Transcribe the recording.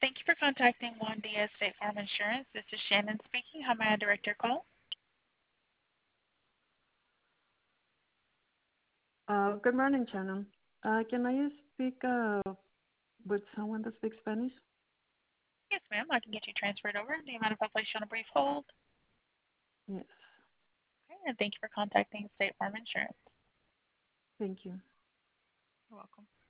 Thank you for contacting Juan Diaz State Farm Insurance. This is Shannon speaking. How may I direct your call? Good morning, Shannon. Can I speak with someone that speaks Spanish? Yes, ma'am. I can get you transferred over. Do you mind if I place you on a brief hold? Yes, Okay, and thank you for contacting State Farm Insurance. thank you. You're welcome.